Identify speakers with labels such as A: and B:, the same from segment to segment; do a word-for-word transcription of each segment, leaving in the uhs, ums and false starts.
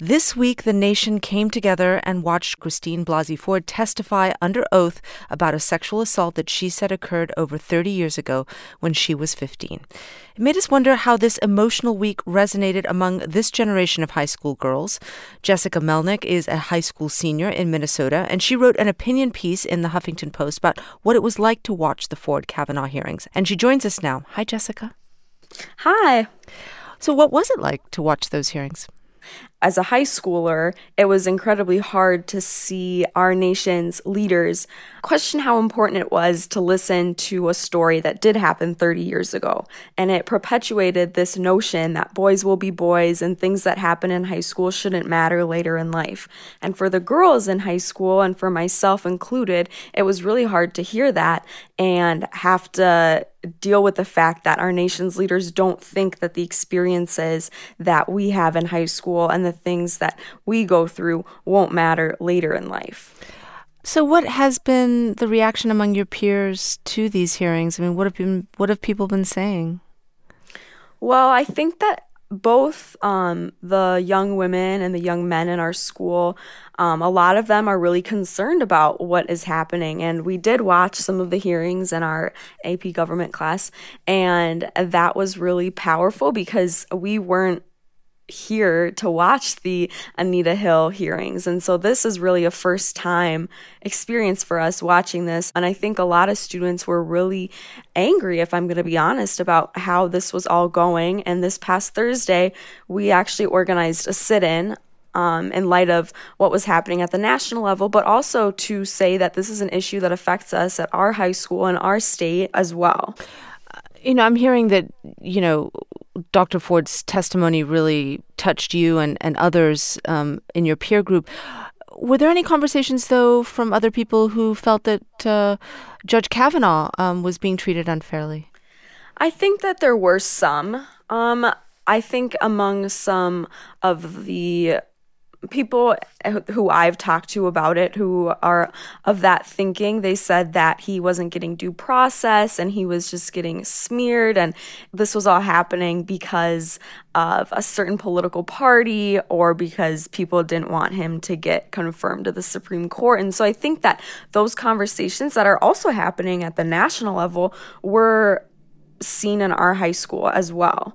A: This week, the nation came together and watched Christine Blasey Ford testify under oath about a sexual assault that she said occurred over thirty years ago when she was fifteen. It made us wonder how this emotional week resonated among this generation of high school girls. Jessica Melnick is a high school senior in Minnesota, and she wrote an opinion piece in the Huffington Post about what it was like to watch the Ford-Kavanaugh hearings. And she joins us now. Hi, Jessica.
B: Hi.
A: So what was it like to watch those hearings?
B: As a high schooler, it was incredibly hard to see our nation's leaders question how important it was to listen to a story that did happen thirty years ago. And it perpetuated this notion that boys will be boys and things that happen in high school shouldn't matter later in life. And for the girls in high school, and for myself included, it was really hard to hear that and have to deal with the fact that our nation's leaders don't think that the experiences that we have in high school and the things that we go through won't matter later in life.
A: So what has been the reaction among your peers to these hearings? I mean, what have been, what have people been saying?
B: Well, I think that both um, the young women and the young men in our school, um, a lot of them are really concerned about what is happening. And we did watch some of the hearings in our A P government class, and that was really powerful because we weren't here to watch the Anita Hill hearings. And so this is really a first time experience for us watching this. And I think a lot of students were really angry, if I'm going to be honest, about how this was all going. And this past Thursday, we actually organized a sit-in Um, in light of what was happening at the national level, but also to say that this is an issue that affects us at our high school and our state as well.
A: You know, I'm hearing that, you know, Doctor Ford's testimony really touched you and, and others um, in your peer group. Were there any conversations, though, from other people who felt that uh, Judge Kavanaugh um, was being treated unfairly?
B: I think that there were some. Um, I think among some of the people who I've talked to about it, who are of that thinking, they said that he wasn't getting due process and he was just getting smeared, and this was all happening because of a certain political party or because people didn't want him to get confirmed to the Supreme Court. And so I think that those conversations that are also happening at the national level were seen in our high school as well.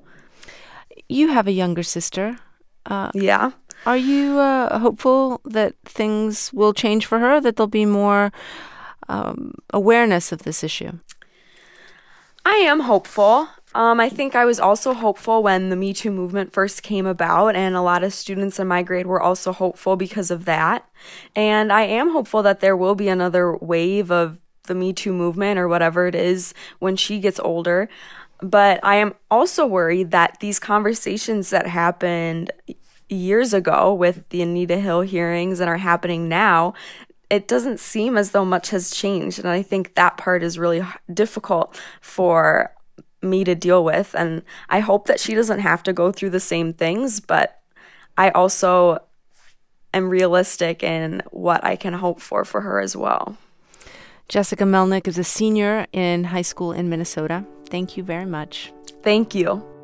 A: You have a younger sister.
B: Uh, yeah.
A: Are you uh, hopeful that things will change for her, that there'll be more um, awareness of this issue?
B: I am hopeful. Um, I think I was also hopeful when the Me Too movement first came about, and a lot of students in my grade were also hopeful because of that. And I am hopeful that there will be another wave of the Me Too movement or whatever it is when she gets older. But I am also worried that these conversations that happened years ago with the Anita Hill hearings and are happening now, it doesn't seem as though much has changed. And I think that part is really difficult for me to deal with. And I hope that she doesn't have to go through the same things, but I also am realistic in what I can hope for for her as well.
A: Jessica Melnick is a senior in high school in Minnesota. Thank you very much.
B: Thank you.